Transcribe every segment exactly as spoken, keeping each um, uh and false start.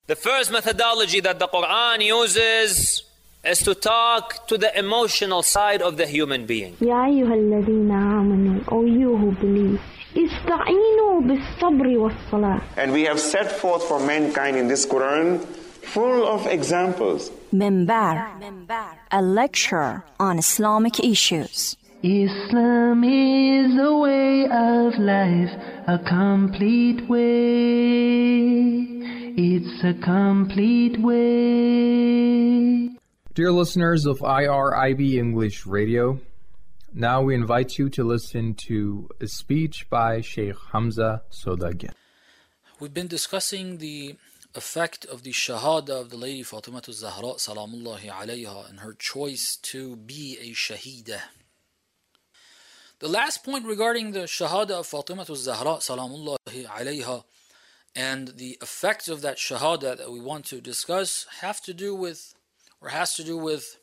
The first methodology that the Quran uses is to talk to the emotional side of the human being. يا أيها الذين آمنوا, O you who believe, استعينوا بالصبر والصلاة. And we have set forth for mankind in this Quran full of examples. Minbar, a lecture on Islamic issues. Islam is a way of life, a complete way. It's a complete way. Dear listeners of I R I B English Radio, now we invite you to listen to a speech by Sheikh Hamza Sodaghi. We've been discussing the effect of the shahada of the lady Fatima al-Zahra salamullahi alayha and her choice to be a shaheedah. The last point regarding the shahada of Fatima al-Zahra salamullahi alayha and the effects of that shahada that we want to discuss have to do with, or has to do with,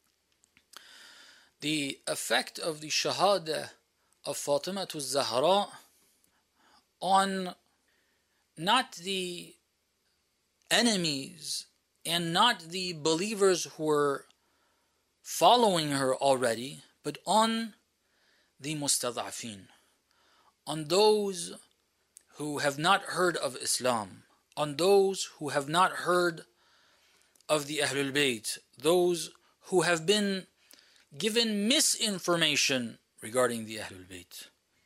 the effect of the shahada of Fatima al-Zahra on not the enemies and not the believers who were following her already, but on the mustad'afin, on those who have not heard of Islam, on those who have not heard of the Ahlul Bayt, those who have been given misinformation regarding the Ahlul Bayt.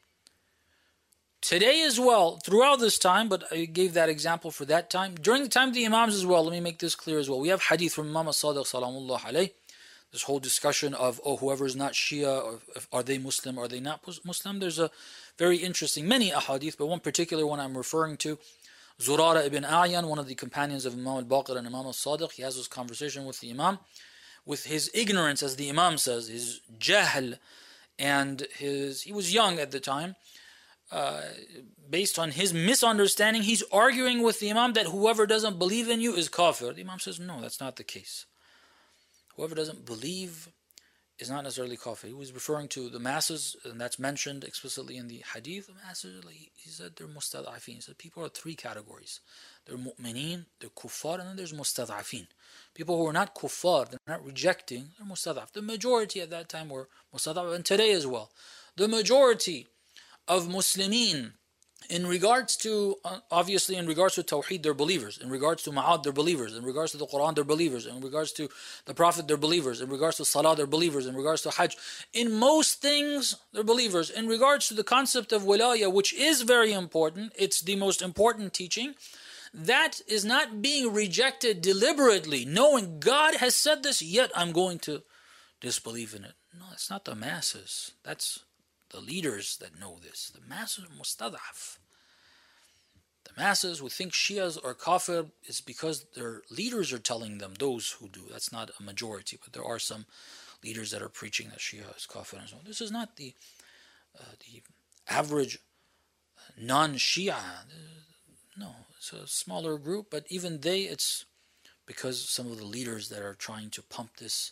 Today as well, throughout this time, but I gave that example for that time, during the time of the Imams as well, let me make this clear as well. We have hadith from Imam as-Sadiq salamullah alayh, this whole discussion of, oh, whoever is not Shia, or if, are they Muslim, are they not Muslim? There's a very interesting, many ahadith, but one particular one I'm referring to, Zurara ibn A'yan, one of the companions of Imam al-Baqir and Imam al-Sadiq, he has this conversation with the Imam, with his ignorance, as the Imam says, his jahl, and his, he was young at the time, uh, based on his misunderstanding, he's arguing with the Imam that whoever doesn't believe in you is kafir. The Imam says, no, that's not the case. Whoever doesn't believe is not necessarily kafir. He was referring to the masses, and that's mentioned explicitly in the hadith. The masses, he said, they're mustad'afin. He said people are three categories. They're mu'mineen, they're kuffar, and then there's mustad'afin. People who are not kuffar, they're not rejecting, they're mustad'af. The majority at that time were mustad'af, and today as well. The majority of Muslimin, in regards to, uh, obviously in regards to Tawheed, they're believers. In regards to Ma'ad, they're believers. In regards to the Quran, they're believers. In regards to the Prophet, they're believers. In regards to Salah, they're believers. In regards to Hajj, in most things, they're believers. In regards to the concept of Wilaya, which is very important, it's the most important teaching, that is not being rejected deliberately, knowing God has said this, yet I'm going to disbelieve in it. No, it's not the masses. That's the leaders that know this. The masses are mustad'af. The masses who think Shias are kafir is because their leaders are telling them, those who do. That's not a majority, but there are some leaders that are preaching that Shia is kafir and so on. This is not the uh, the average non-Shia. No, it's a smaller group, but even they, it's because some of the leaders that are trying to pump this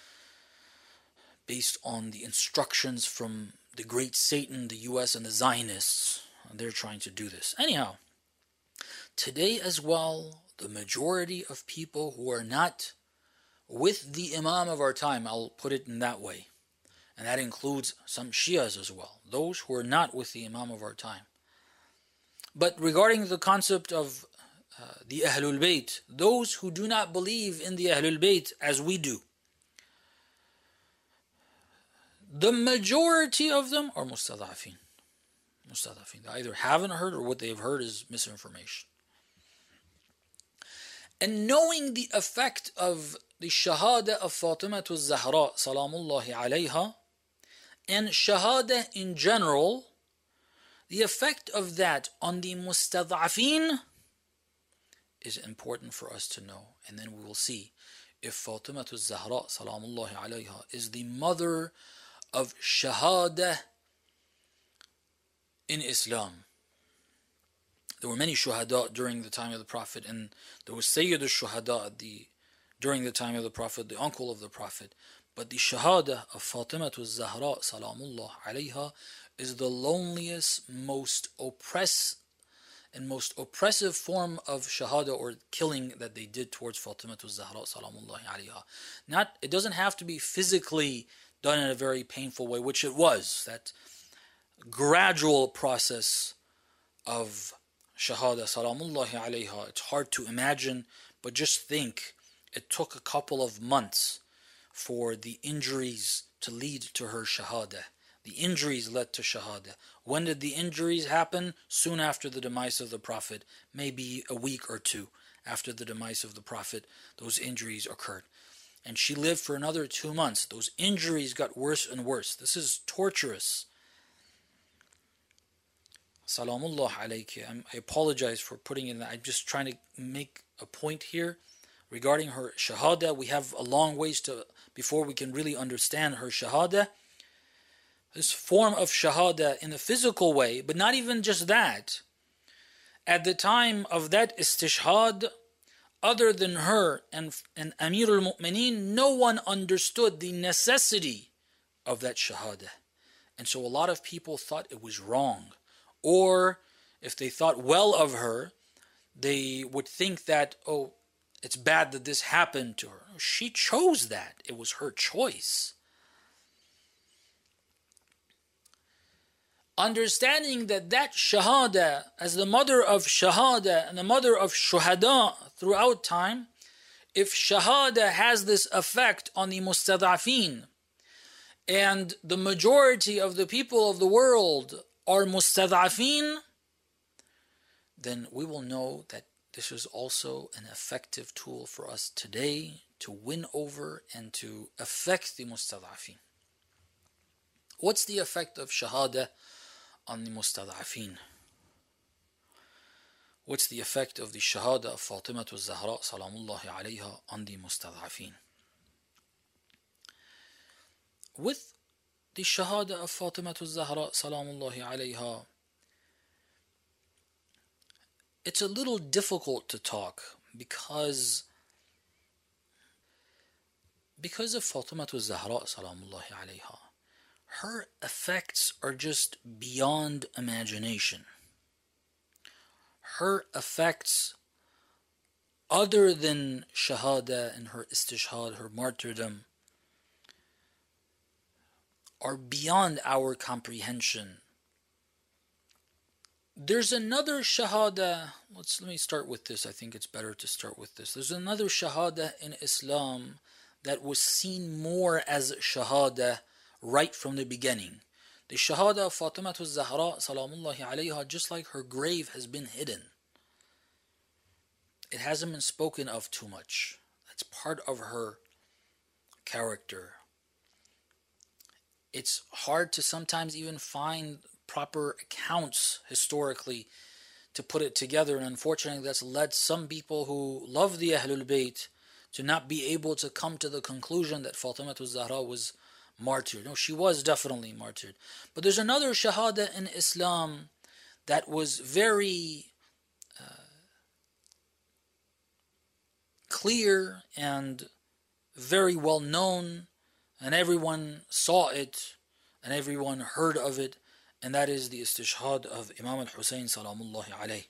based on the instructions from the great Satan, the U S and the Zionists. And they're trying to do this. Anyhow, today as well, the majority of people who are not with the Imam of our time, I'll put it in that way, and that includes some Shias as well, those who are not with the Imam of our time. But regarding the concept of uh, the Ahlul Bayt, those who do not believe in the Ahlul Bayt as we do, the majority of them are mustad'afin. Mustad'afin. They either haven't heard or what they've heard is misinformation. And knowing the effect of the shahada of Fatima al-Zahra salamullahi alayha and shahada in general, the effect of that on the mustad'afin is important for us to know. And then we will see if Fatima al-Zahra salamullahi alayha is the mother of shahada in Islam. There were many shuhada during the time of the Prophet, and there was Sayyid al-Shuhada at the, during the time of the Prophet, the uncle of the Prophet. But the shahada of Fatima al-Zahra salamullah alayha is the loneliest, most oppressed, and most oppressive form of shahada or killing that they did towards Fatima Zahra salamullahi alayha. Not, it doesn't have to be physically done in a very painful way, which it was. That gradual process of shahada salamullahi alayha, it's hard to imagine, but just think, it took a couple of months for the injuries to lead to her shahada. The injuries led to shahada. When did the injuries happen? Soon after the demise of the Prophet, maybe a week or two after the demise of the Prophet, those injuries occurred. And she lived for another two months. Those injuries got worse and worse. This is torturous. Salamullah alayki. I apologize for putting in that. I'm just trying to make a point here regarding her shahada. We have a long ways to before we can really understand her shahada. This form of shahada in the physical way, but not even just that. At the time of that istishhad, other than her and, and Amir al-Mu'mineen, no one understood the necessity of that shahada. And so a lot of people thought it was wrong. Or if they thought well of her, they would think that, oh, it's bad that this happened to her. She chose that. It was her choice. Understanding that that shahada, as the mother of shahada and the mother of shuhada throughout time, if shahada has this effect on the mustad'afin, and the majority of the people of the world are mustad'afin, then we will know that this is also an effective tool for us today to win over and to affect the mustad'afin. What's the effect of shahada on the mustad'afin? What's the effect of the shahada of Fatima Zahra salamullahi alayha on the mustad'afin? With the shahada of Fatima Zahra salamullahi alayha, it's a little difficult to talk because because of Fatima Zahra salamullahi alayha. Her effects are just beyond imagination. Her effects, other than shahada and her istishhad, her martyrdom, are beyond our comprehension. There's another shahada. Let's let me start with this. I think it's better to start with this. There's another shahada in Islam that was seen more as shahada right from the beginning. The shahada of Fatima Zahra salamullahi alayha, just like her grave has been hidden. It hasn't been spoken of too much. That's part of her character. It's hard to sometimes even find proper accounts historically to put it together, and unfortunately that's led some people who love the Ahlul Bayt to not be able to come to the conclusion that Fatima Zahra was martyred. No, she was definitely martyred. But there's another shahada in Islam that was very uh, clear and very well known, and everyone saw it and everyone heard of it, and that is the istishhad of Imam al-Hussein salamullahi alayh.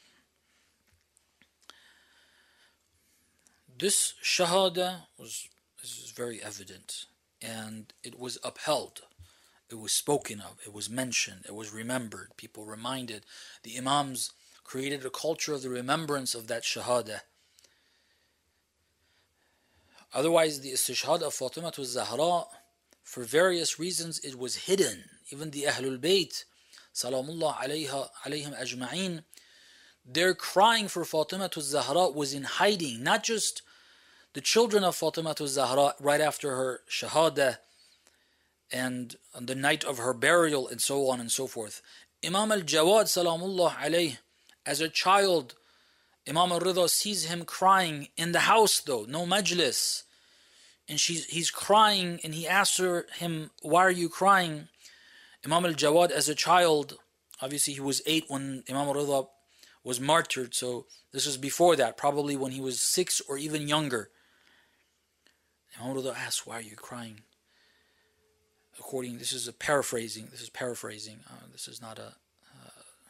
This shahada was this is very evident, and it was upheld. It was spoken of. It was mentioned. It was remembered. People reminded. The Imams created a culture of the remembrance of that shahada. Otherwise, the istishhad of Fatima Zahra, for various reasons, it was hidden. Even the Ahlul Bayt, salamullah alayha, alayhim ajma'in, their crying for Fatima Zahra was in hiding. Not just the children of Fatima Zahra right after her shahada and on the night of her burial and so on and so forth. Imam al-Jawad salamullah alayh, as a child, Imam al-Ridha sees him crying in the house though, no majlis. And she's, he's crying and he asks her, him, why are you crying? Imam al-Jawad as a child, obviously he was eight when Imam al-Ridha was martyred, so this was before that, probably when he was six or even younger. Imam al-Ridha asks, why are you crying? According, this is a paraphrasing, this is paraphrasing, uh, this is not a, uh,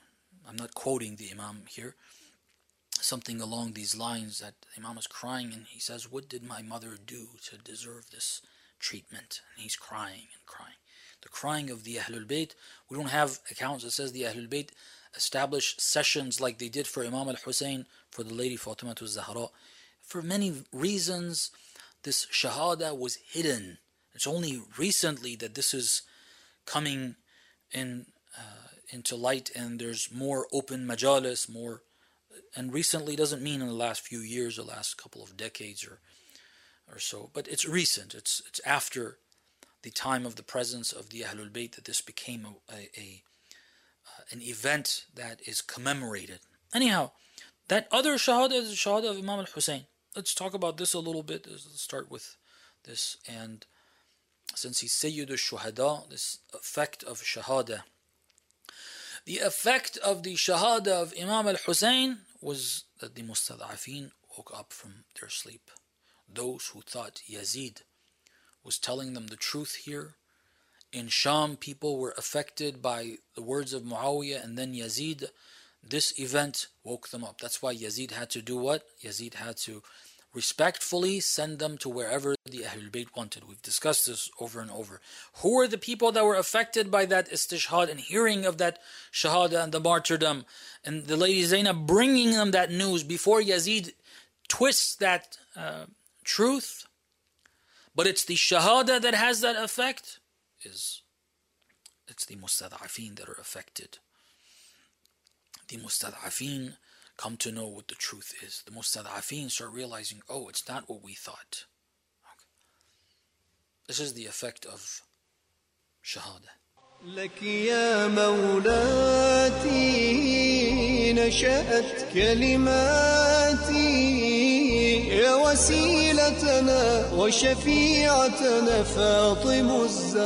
I'm not quoting the Imam here, something along these lines that the Imam is crying and he says, what did my mother do to deserve this treatment? And he's crying and crying. The crying of the Ahlul Bayt, we don't have accounts that says the Ahlul Bayt established sessions like they did for Imam al-Hussein, for the lady Fatima al-Zahra. For many reasons, this shahada was hidden. It's only recently that this is coming in uh, into light, and there's more open majalis, more, and recently doesn't mean in the last few years or last couple of decades or or so, but it's recent. It's it's after the time of the presence of the Ahlul Bayt that this became a, a, a uh, an event that is commemorated. Anyhow, that other shahada is the shahada of Imam al-Hussein. Let's talk about this a little bit. Let's start with this. And since he's Sayyid al-Shuhada, this effect of shahada. The effect of the shahada of Imam al-Hussein was that the mustad'afin woke up from their sleep. Those who thought Yazid was telling them the truth here. In Sham, people were affected by the words of Muawiyah and then Yazid. This event woke them up. That's why Yazid had to do what? Yazid had to respectfully send them to wherever the Ahlul Bayt wanted. We've discussed this over and over. Who were the people that were affected by that istishhad and hearing of that shahada and the martyrdom? And the lady Zainab bringing them that news before Yazid twists that uh, truth. But it's the shahada that has that effect. Is It's the mustad'afin that are affected. The mustad'afin come to know what the truth is. The mustad'afin start realizing, oh, it's not what we thought. Okay. This is the effect of shahada. لك يا مولاتي نشأت كلماتي يا وسيلتنا وشفيعتنا فاطم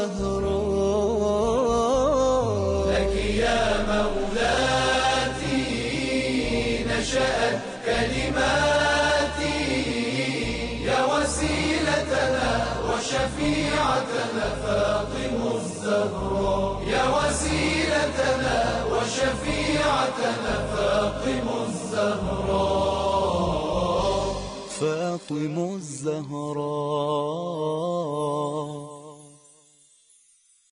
الزهراء لك يا مولاتي نشأت كلماتي يا وسيلتنا وشفيعتنا فاطم الزهراء يا وسيلتنا وشفيعتنا فاطم الزهراء فاطم الزهراء